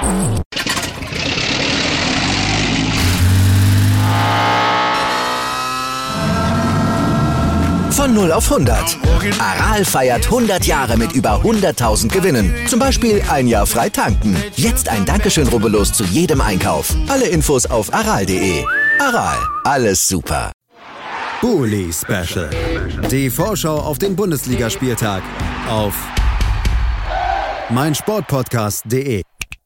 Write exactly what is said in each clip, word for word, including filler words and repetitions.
Von null auf hundert. Aral feiert hundert Jahre mit über hunderttausend Gewinnen. Zum Beispiel ein Jahr frei tanken. Jetzt ein Dankeschön, rubbellos zu jedem Einkauf. Alle Infos auf aral punkt de. Aral, alles super. Bully Special. Die Vorschau auf den Bundesligaspieltag auf meinsportpodcast punkt de.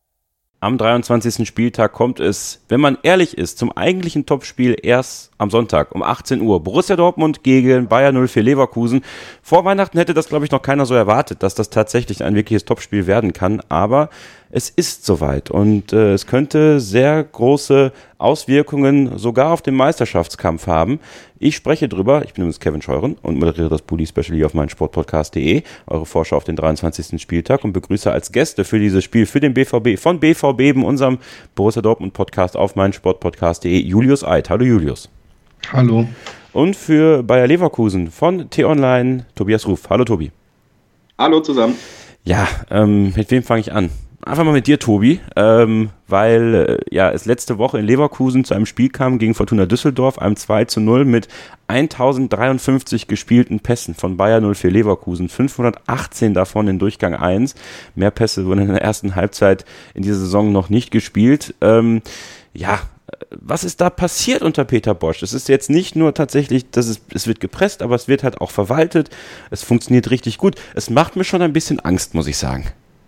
Am dreiundzwanzigsten Spieltag kommt es, wenn man ehrlich ist, zum eigentlichen Topspiel erst am Sonntag um achtzehn Uhr. Borussia Dortmund gegen Bayer null vier Leverkusen. Vor Weihnachten hätte das, glaube ich, noch keiner so erwartet, dass das tatsächlich ein wirkliches Topspiel werden kann. Aber es ist soweit und äh, es könnte sehr große Auswirkungen sogar auf den Meisterschaftskampf haben. Ich spreche drüber, ich bin übrigens Kevin Scheuren und moderiere das Bully Special hier auf meinsportpodcast punkt de, eure Vorschau auf den dreiundzwanzigsten Spieltag, und begrüße als Gäste für dieses Spiel, für den B V B, von B V B, unserem Borussia Dortmund Podcast auf meinsportpodcast punkt de, Julius Eid. Hallo Julius. Hallo. Und für Bayer Leverkusen von T-Online, Tobias Ruf. Hallo Tobi. Hallo zusammen. Ja, ähm, mit wem fange ich an? Einfach mal mit dir, Tobi, ähm, weil äh, ja es letzte Woche in Leverkusen zu einem Spiel kam gegen Fortuna Düsseldorf, einem zwei zu null mit tausenddreiundfünfzig gespielten Pässen von Bayer null vier Leverkusen, fünfhundertachtzehn davon in Durchgang eins. Mehr Pässe wurden in der ersten Halbzeit in dieser Saison noch nicht gespielt. Ähm, ja, was ist da passiert unter Peter Bosz? Es ist jetzt nicht nur tatsächlich, dass es, es wird gepresst, aber es wird halt auch verwaltet. Es funktioniert richtig gut. Es macht mir schon ein bisschen Angst, muss ich sagen.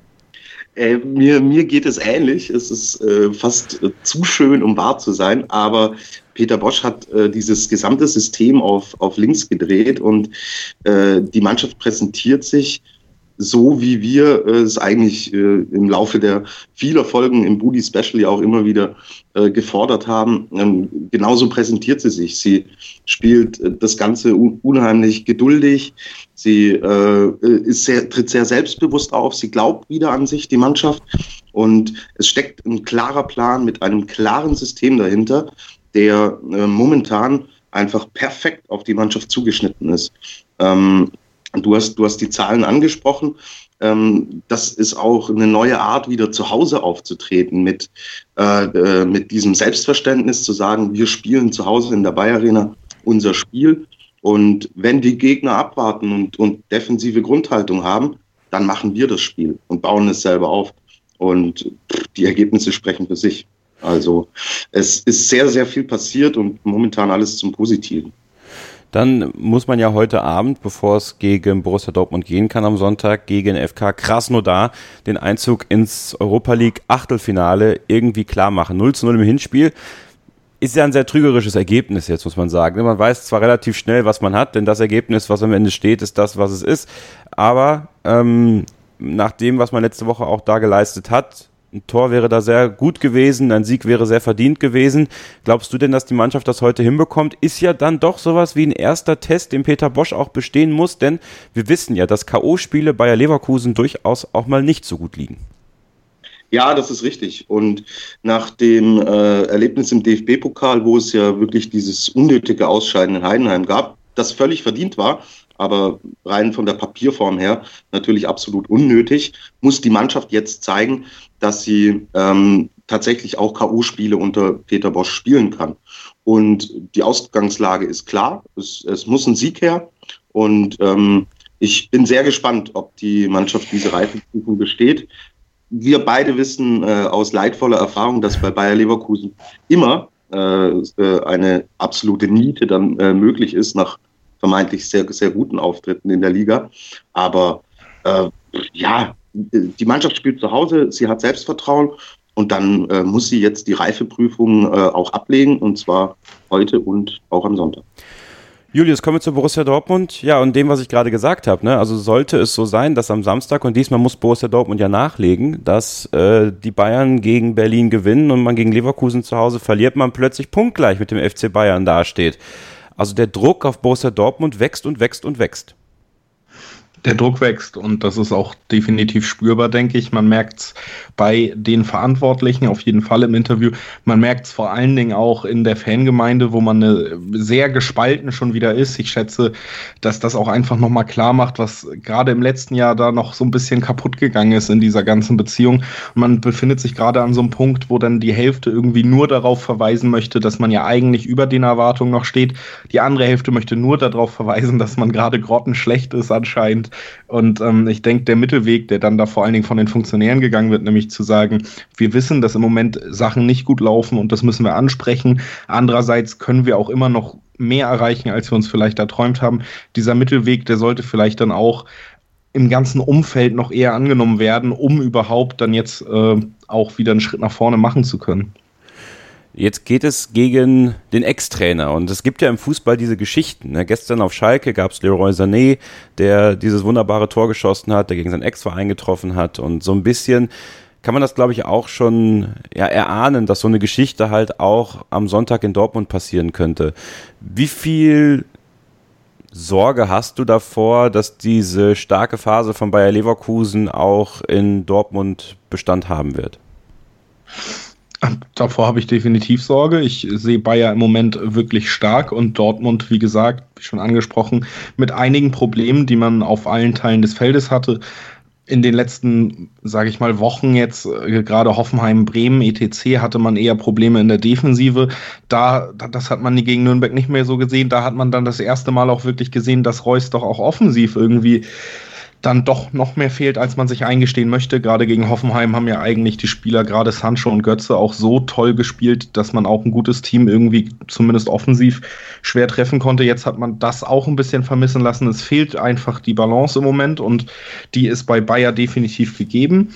Äh, mir, mir geht es ähnlich. Es ist äh, fast äh, zu schön, um wahr zu sein. Aber Peter Bosz hat äh, dieses gesamte System auf, auf links gedreht und äh, die Mannschaft präsentiert sich so, wie wir äh, es eigentlich äh, im Laufe der vieler Folgen im Bully Special ja auch immer wieder äh, gefordert haben. Ähm, genauso präsentiert sie sich. Sie spielt äh, das Ganze un- unheimlich geduldig. Sie äh, ist sehr, tritt sehr selbstbewusst auf. Sie glaubt wieder an sich, die Mannschaft. Und es steckt ein klarer Plan mit einem klaren System dahinter, der äh, momentan einfach perfekt auf die Mannschaft zugeschnitten ist. Ähm, Du hast, du hast die Zahlen angesprochen. Ähm, das ist auch eine neue Art, wieder zu Hause aufzutreten, mit, äh, mit diesem Selbstverständnis zu sagen, wir spielen zu Hause in der Bayer Arena unser Spiel. Und wenn die Gegner abwarten und, und defensive Grundhaltung haben, dann machen wir das Spiel und bauen es selber auf. Und die Ergebnisse sprechen für sich. Also es ist sehr, sehr viel passiert und momentan alles zum Positiven. Dann muss man ja heute Abend, bevor es gegen Borussia Dortmund gehen kann am Sonntag, gegen F K Krasnodar den Einzug ins Europa League Achtelfinale irgendwie klar machen. null zu null im Hinspiel ist ja ein sehr trügerisches Ergebnis jetzt, muss man sagen. Man weiß zwar relativ schnell, was man hat, denn das Ergebnis, was am Ende steht, ist das, was es ist. Aber ähm, nach dem, was man letzte Woche auch da geleistet hat, ein Tor wäre da sehr gut gewesen, ein Sieg wäre sehr verdient gewesen. Glaubst du denn, dass die Mannschaft das heute hinbekommt? Ist ja dann doch sowas wie ein erster Test, den Peter Bosz auch bestehen muss, denn wir wissen ja, dass K O-Spiele Bayer Leverkusen durchaus auch mal nicht so gut liegen. Ja, das ist richtig. Und nach dem äh, Erlebnis im D F B-Pokal, wo es ja wirklich dieses unnötige Ausscheiden in Heidenheim gab, das völlig verdient war, aber rein von der Papierform her natürlich absolut unnötig, muss die Mannschaft jetzt zeigen, dass sie ähm, tatsächlich auch K O-Spiele unter Peter Bosz spielen kann. Und die Ausgangslage ist klar, es, es muss ein Sieg her. Und ähm, ich bin sehr gespannt, ob die Mannschaft diese Reifeprüfung besteht. Wir beide wissen äh, aus leidvoller Erfahrung, dass bei Bayer Leverkusen immer äh, eine absolute Niete dann äh, möglich ist, nach vermeintlich sehr, sehr guten Auftritten in der Liga. Aber äh, ja, die Mannschaft spielt zu Hause, sie hat Selbstvertrauen und dann äh, muss sie jetzt die Reifeprüfung äh, auch ablegen, und zwar heute und auch am Sonntag. Julius, kommen wir zu Borussia Dortmund. Ja, und dem, was ich gerade gesagt habe, ne? Also sollte es so sein, dass am Samstag, und diesmal muss Borussia Dortmund ja nachlegen, dass äh, die Bayern gegen Berlin gewinnen und man gegen Leverkusen zu Hause verliert, man plötzlich punktgleich mit dem F C Bayern dasteht. Also der Druck auf Borussia Dortmund wächst und wächst und wächst. Der Druck wächst und das ist auch definitiv spürbar, denke ich. Man merkt es bei den Verantwortlichen auf jeden Fall im Interview. Man merkt es vor allen Dingen auch in der Fangemeinde, wo man eine sehr gespalten schon wieder ist. Ich schätze, dass das auch einfach nochmal klar macht, was gerade im letzten Jahr da noch so ein bisschen kaputt gegangen ist in dieser ganzen Beziehung. Und man befindet sich gerade an so einem Punkt, wo dann die Hälfte irgendwie nur darauf verweisen möchte, dass man ja eigentlich über den Erwartungen noch steht. Die andere Hälfte möchte nur darauf verweisen, dass man gerade grottenschlecht ist anscheinend. Und ähm, ich denke, der Mittelweg, der dann da vor allen Dingen von den Funktionären gegangen wird, nämlich zu sagen, wir wissen, dass im Moment Sachen nicht gut laufen und das müssen wir ansprechen. Andererseits können wir auch immer noch mehr erreichen, als wir uns vielleicht erträumt haben. Dieser Mittelweg, der sollte vielleicht dann auch im ganzen Umfeld noch eher angenommen werden, um überhaupt dann jetzt äh, auch wieder einen Schritt nach vorne machen zu können. Jetzt geht es gegen den Ex-Trainer und es gibt ja im Fußball diese Geschichten. Ne? Gestern auf Schalke gab es Leroy Sané, der dieses wunderbare Tor geschossen hat, der gegen seinen Ex-Verein getroffen hat und so ein bisschen kann man das, glaube ich, auch schon ja, erahnen, dass so eine Geschichte halt auch am Sonntag in Dortmund passieren könnte. Wie viel Sorge hast du davor, dass diese starke Phase von Bayer Leverkusen auch in Dortmund Bestand haben wird? Davor habe ich definitiv Sorge. Ich sehe Bayer im Moment wirklich stark und Dortmund, wie gesagt, wie schon angesprochen, mit einigen Problemen, die man auf allen Teilen des Feldes hatte. In den letzten, sage ich mal, Wochen jetzt, äh, gerade Hoffenheim, Bremen, et cetera, hatte man eher Probleme in der Defensive. Da, das hat man gegen Nürnberg nicht mehr so gesehen. Da hat man dann das erste Mal auch wirklich gesehen, dass Reus doch auch offensiv irgendwie dann doch noch mehr fehlt, als man sich eingestehen möchte. Gerade gegen Hoffenheim haben ja eigentlich die Spieler, gerade Sancho und Götze, auch so toll gespielt, dass man auch ein gutes Team irgendwie zumindest offensiv schwer treffen konnte. Jetzt hat man das auch ein bisschen vermissen lassen. Es fehlt einfach die Balance im Moment und die ist bei Bayer definitiv gegeben.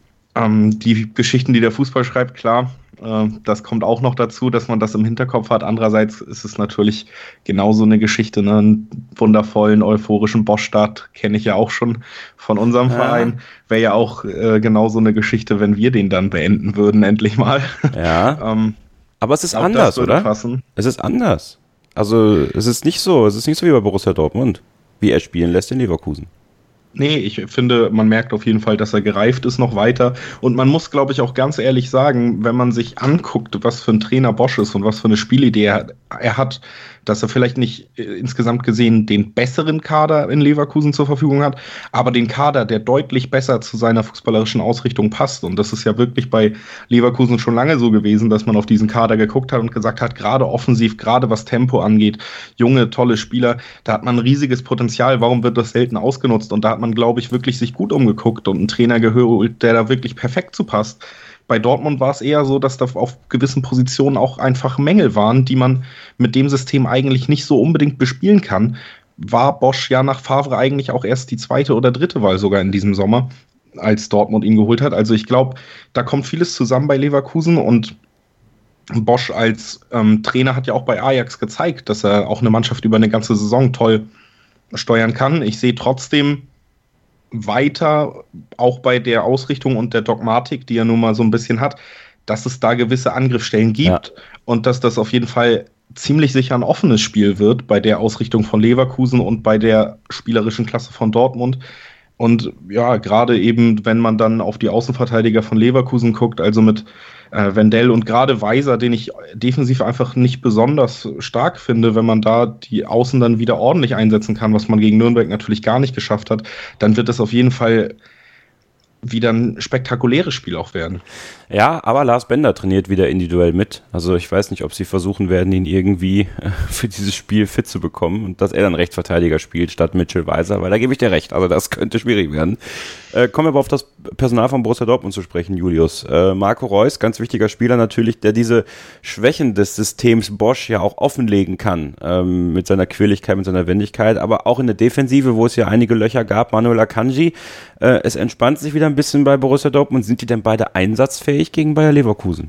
Ähm, die Geschichten, die der Fußball schreibt, klar, äh, das kommt auch noch dazu, dass man das im Hinterkopf hat. Andererseits ist es natürlich genauso eine Geschichte, ne? Einen wundervollen, euphorischen Bosch-Start kenne ich ja auch schon von unserem ja. Verein. Wäre ja auch äh, genauso eine Geschichte, wenn wir den dann beenden würden, endlich mal. Ja, ähm, aber es ist anders, oder? Passen. Es ist anders. Also es ist nicht so, es ist nicht so wie bei Borussia Dortmund, wie er spielen lässt in Leverkusen. Nee, ich finde, man merkt auf jeden Fall, dass er gereift ist noch weiter. Und man muss, glaube ich, auch ganz ehrlich sagen, wenn man sich anguckt, was für ein Trainer Bosch ist und was für eine Spielidee er, er hat, dass er vielleicht nicht äh, insgesamt gesehen den besseren Kader in Leverkusen zur Verfügung hat, aber den Kader, der deutlich besser zu seiner fußballerischen Ausrichtung passt. Und das ist ja wirklich bei Leverkusen schon lange so gewesen, dass man auf diesen Kader geguckt hat und gesagt hat, gerade offensiv, gerade was Tempo angeht, junge, tolle Spieler, da hat man ein riesiges Potenzial. Warum wird das selten ausgenutzt? Und da hat man, glaube ich, wirklich sich gut umgeguckt und einen Trainer geholt, der da wirklich perfekt zu passt. Bei Dortmund war es eher so, dass da auf gewissen Positionen auch einfach Mängel waren, die man mit dem System eigentlich nicht so unbedingt bespielen kann. War Bosch ja nach Favre eigentlich auch erst die zweite oder dritte Wahl sogar in diesem Sommer, als Dortmund ihn geholt hat. Also ich glaube, da kommt vieles zusammen bei Leverkusen und Bosch als ähm, Trainer hat ja auch bei Ajax gezeigt, dass er auch eine Mannschaft über eine ganze Saison toll steuern kann. Ich sehe trotzdem weiter, auch bei der Ausrichtung und der Dogmatik, die er nun mal so ein bisschen hat, dass es da gewisse Angriffsstellen gibt ja. und dass das auf jeden Fall ziemlich sicher ein offenes Spiel wird bei der Ausrichtung von Leverkusen und bei der spielerischen Klasse von Dortmund. Und ja, gerade eben, wenn man dann auf die Außenverteidiger von Leverkusen guckt, also mit äh, Wendell und gerade Weiser, den ich defensiv einfach nicht besonders stark finde, wenn man da die Außen dann wieder ordentlich einsetzen kann, was man gegen Nürnberg natürlich gar nicht geschafft hat, dann wird das auf jeden Fall wieder ein spektakuläres Spiel auch werden. Ja, aber Lars Bender trainiert wieder individuell mit. Also ich weiß nicht, ob sie versuchen werden, ihn irgendwie für dieses Spiel fit zu bekommen und dass er dann Rechtsverteidiger spielt statt Mitchell Weiser, weil da gebe ich dir recht. Also das könnte schwierig werden. Äh, kommen wir aber auf das Personal von Borussia Dortmund zu sprechen, Julius. Äh, Marco Reus, ganz wichtiger Spieler natürlich, der diese Schwächen des Systems Bosch ja auch offenlegen kann, ähm, mit seiner Quirligkeit, mit seiner Wendigkeit, aber auch in der Defensive, wo es ja einige Löcher gab, Manuel Akanji. Äh, es entspannt sich wieder ein bisschen bei Borussia Dortmund. Sind die denn beide einsatzfähig gegen Bayer Leverkusen?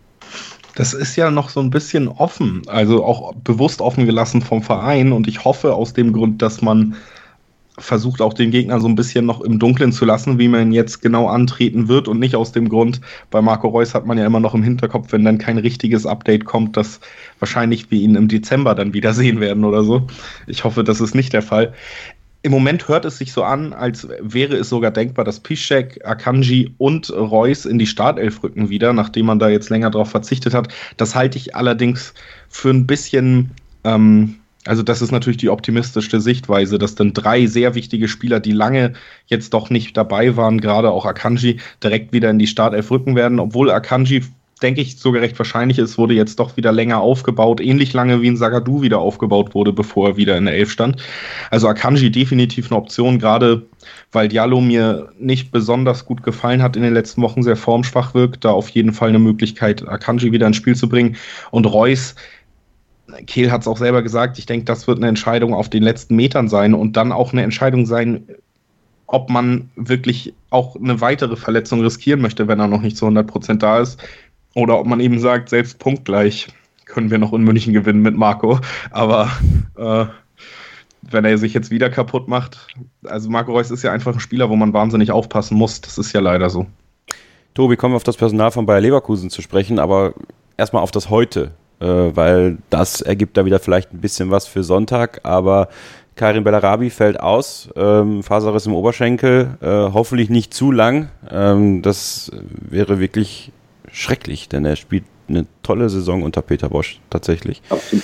Das ist ja noch so ein bisschen offen, also auch bewusst offen gelassen vom Verein und ich hoffe aus dem Grund, dass man versucht auch den Gegner so ein bisschen noch im Dunkeln zu lassen, wie man ihn jetzt genau antreten wird und nicht aus dem Grund, bei Marco Reus hat man ja immer noch im Hinterkopf, wenn dann kein richtiges Update kommt, dass wahrscheinlich wir ihn im Dezember dann wieder sehen werden oder so. Ich hoffe, das ist nicht der Fall. im Moment hört es sich so an, als wäre es sogar denkbar, dass Piszczek, Akanji und Reus in die Startelf rücken wieder, nachdem man da jetzt länger drauf verzichtet hat. Das halte ich allerdings für ein bisschen, ähm, also das ist natürlich die optimistischste Sichtweise, dass dann drei sehr wichtige Spieler, die lange jetzt doch nicht dabei waren, gerade auch Akanji, direkt wieder in die Startelf rücken werden, obwohl Akanji, denke ich, sogar recht wahrscheinlich ist, wurde jetzt doch wieder länger aufgebaut, ähnlich lange wie ein Zagadou wieder aufgebaut wurde, bevor er wieder in der Elf stand. Also Akanji definitiv eine Option, gerade weil Diallo mir nicht besonders gut gefallen hat in den letzten Wochen, sehr formschwach wirkt, da auf jeden Fall eine Möglichkeit, Akanji wieder ins Spiel zu bringen. Und Reus, Kehl hat es auch selber gesagt, ich denke, das wird eine Entscheidung auf den letzten Metern sein und dann auch eine Entscheidung sein, ob man wirklich auch eine weitere Verletzung riskieren möchte, wenn er noch nicht zu hundert Prozent da ist. Oder ob man eben sagt, selbst punktgleich können wir noch in München gewinnen mit Marco. Aber äh, wenn er sich jetzt wieder kaputt macht, also Marco Reus ist ja einfach ein Spieler, wo man wahnsinnig aufpassen muss. Das ist ja leider so. Tobi, kommen wir auf das Personal von Bayer Leverkusen zu sprechen, aber erstmal auf das Heute, äh, weil das ergibt da wieder vielleicht ein bisschen was für Sonntag, aber Karim Bellarabi fällt aus, ähm, Faserriss im Oberschenkel, äh, hoffentlich nicht zu lang. Ähm, das wäre wirklich schrecklich, denn er spielt eine tolle Saison unter Peter Bosz tatsächlich.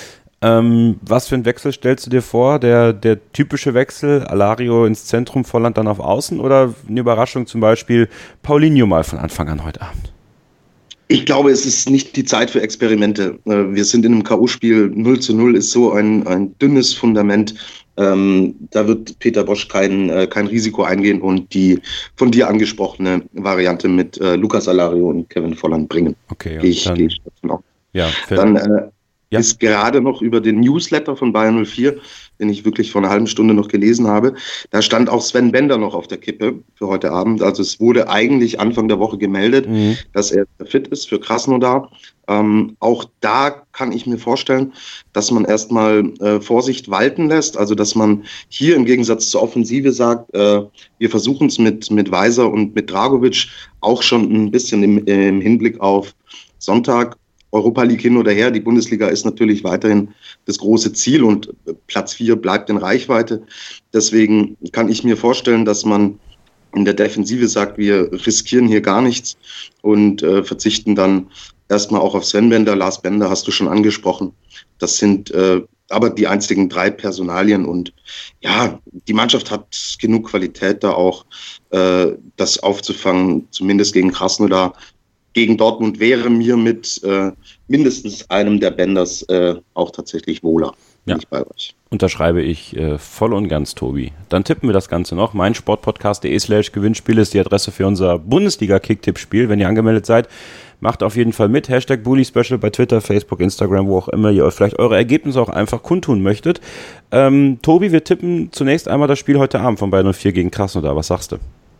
Ähm, was für einen Wechsel stellst du dir vor? Der, der typische Wechsel, Alario ins Zentrum, Volland dann auf Außen oder eine Überraschung, zum Beispiel Paulinho mal von Anfang an heute Abend? Ich glaube, es ist nicht die Zeit für Experimente. Wir sind in einem K O-Spiel, null zu null ist so ein, ein dünnes Fundament. Ähm, da wird Peter Bosz kein, äh, kein Risiko eingehen und die von dir angesprochene Variante mit äh, Lucas Alario und Kevin Volland bringen. Okay, Gehe ich, dann, geh ich davon aus. Ja, dann äh, ja. ist gerade noch über den Newsletter von Bayern null vier, den ich wirklich vor einer halben Stunde noch gelesen habe, da stand auch Sven Bender noch auf der Kippe für heute Abend. Also es wurde eigentlich Anfang der Woche gemeldet, mhm. dass er fit ist für Krasnodar. Ähm, auch da kann ich mir vorstellen, dass man erstmal äh, Vorsicht walten lässt. Also dass man hier im Gegensatz zur Offensive sagt, äh, wir versuchen es mit, mit Weiser und mit Dragovic auch schon ein bisschen im, im Hinblick auf Sonntag. Europa League hin oder her, die Bundesliga ist natürlich weiterhin das große Ziel und Platz vier bleibt in Reichweite. Deswegen kann ich mir vorstellen, dass man in der Defensive sagt, wir riskieren hier gar nichts und äh, verzichten dann erstmal auch auf Sven Bender. Lars Bender hast du schon angesprochen. Das sind äh, aber die einzigen drei Personalien und ja, die Mannschaft hat genug Qualität da auch, äh, das aufzufangen, zumindest gegen Krasnodar. Gegen Dortmund wäre mir mit äh, mindestens einem der Benders äh, auch tatsächlich wohler. Bin ja. ich bei euch. Unterschreibe ich äh, voll und ganz, Tobi. Dann tippen wir das Ganze noch. mein Sportpodcast punkt de slash Gewinnspiel ist die Adresse für unser Bundesliga-Kicktipp-Spiel. Wenn ihr angemeldet seid, macht auf jeden Fall mit. Hashtag Bully Special bei Twitter, Facebook, Instagram, wo auch immer ihr vielleicht eure Ergebnisse auch einfach kundtun möchtet. Ähm, Tobi, wir tippen zunächst einmal das Spiel heute Abend von Bayern null vier gegen Krasnodar. Was sagst du?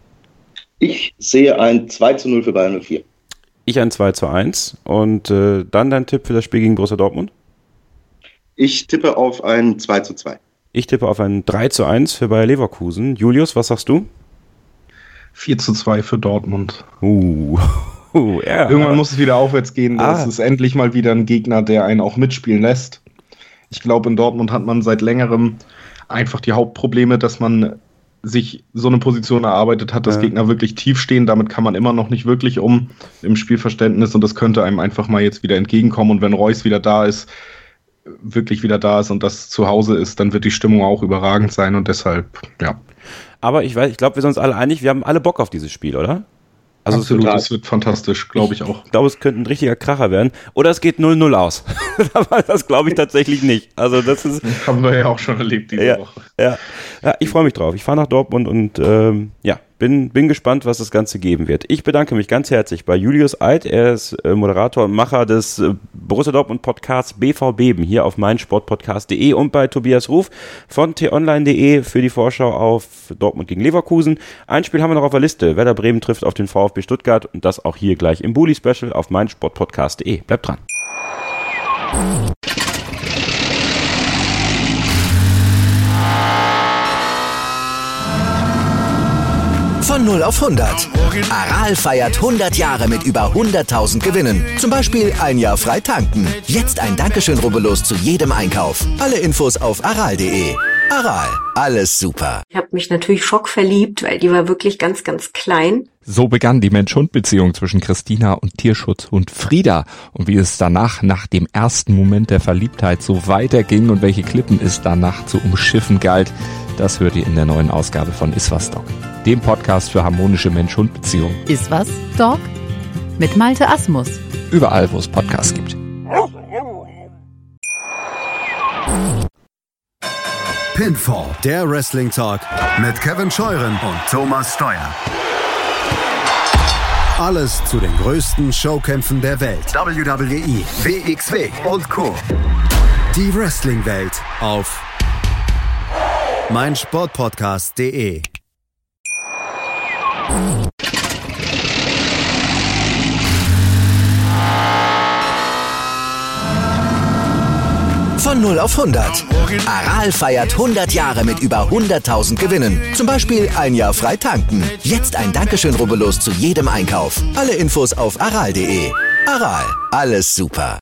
Ich sehe ein zwei zu null für Bayern null vier. Ich ein zwei zu eins. Und äh, dann dein Tipp für das Spiel gegen Borussia Dortmund? Ich tippe auf ein zwei zu zwei. Ich tippe auf ein drei zu eins für Bayer Leverkusen. Julius, was sagst du? vier zu zwei für Dortmund. Uh, uh ja. Irgendwann muss es wieder aufwärts gehen. Das ah. ist endlich mal wieder ein Gegner, der einen auch mitspielen lässt. Ich glaube, in Dortmund hat man seit längerem einfach die Hauptprobleme, dass man sich so eine Position erarbeitet hat, dass ja. Gegner wirklich tief stehen. Damit kann man immer noch nicht wirklich um im Spielverständnis und das könnte einem einfach mal jetzt wieder entgegenkommen. Und wenn Reus wieder da ist, wirklich wieder da ist und das zu Hause ist, dann wird die Stimmung auch überragend sein und deshalb, ja. Aber ich weiß, ich glaube, wir sind uns alle einig, wir haben alle Bock auf dieses Spiel, oder? Also absolut, es wird fantastisch, glaube ich auch. Ich glaube, es könnte ein richtiger Kracher werden. Oder es geht null null aus. Das glaube ich tatsächlich nicht. Also das ist. Das haben wir ja auch schon erlebt diese ja, Woche. Ja, ja, ich freue mich drauf. Ich fahre nach Dortmund und ähm, ja, bin, bin gespannt, was das Ganze geben wird. Ich bedanke mich ganz herzlich bei Julius Eid. Er ist äh, Moderator und Macher des äh, Borussia Dortmund Podcasts B V Beben hier auf mein Sportpodcast punkt de und bei Tobias Ruf von t online punkt de für die Vorschau auf Dortmund gegen Leverkusen. Ein Spiel haben wir noch auf der Liste. Werder Bremen trifft auf den VfB Stuttgart und das auch hier gleich im Bully Special auf mein Sportpodcast punkt de. Bleibt dran. Von null auf hundert. Aral feiert hundert Jahre mit über hunderttausend Gewinnen. Zum Beispiel ein Jahr frei tanken. Jetzt ein Dankeschön, rubbellos zu jedem Einkauf. Alle Infos auf aral punkt de. Aral, alles super. Ich habe mich natürlich schockverliebt, weil die war wirklich ganz, ganz klein. So begann die Mensch-Hund-Beziehung zwischen Christina und Tierschutzhund Frieda. Und wie es danach, nach dem ersten Moment der Verliebtheit, so weiterging und welche Klippen es danach zu umschiffen galt, das hört ihr in der neuen Ausgabe von Iswas Dog, dem Podcast für harmonische Mensch-Hund-Beziehungen. Iswas Dog mit Malte Asmus. Überall, wo es Podcasts gibt. Pinfall, der Wrestling Talk mit Kevin Scheuren und Thomas Steuer. Alles zu den größten Showkämpfen der Welt. W W E, W X W und Co. Die Wrestling-Welt auf meinsportpodcast punkt de. Von null auf hundert. Aral feiert hundert Jahre mit über hunderttausend Gewinnen. Zum Beispiel ein Jahr frei tanken. Jetzt ein Dankeschön, rubbellos zu jedem Einkauf. Alle Infos auf aral punkt de. Aral, alles super.